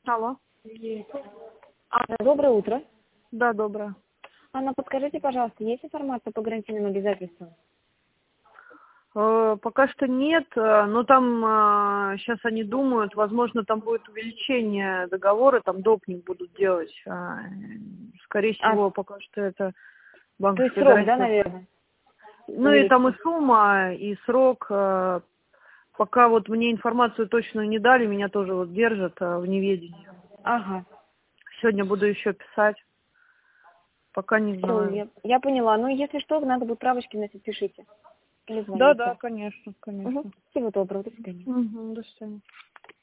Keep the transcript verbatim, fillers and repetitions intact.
Алло. Анна, доброе утро. Да, доброе. Анна, подскажите, пожалуйста, есть информация по гарантийным обязательствам? Э, пока что нет, э, но там э, сейчас они думают, возможно, там будет увеличение договора, там допник будут делать. А, скорее всего, А, пока что это то есть банковская срок, да, гарантия. наверное? Ну и там и Увеличится. сумма, и срок. э, Пока вот мне информацию точно не дали, меня тоже вот держат э, в неведении. Ага. Сегодня буду еще писать, пока не Все, знаю. я, я поняла. Ну, если что, надо будет правочки носить, пишите. Или Да, да, звоните. конечно, Угу. конечно. Всего доброго, до свидания. Угу, до свидания.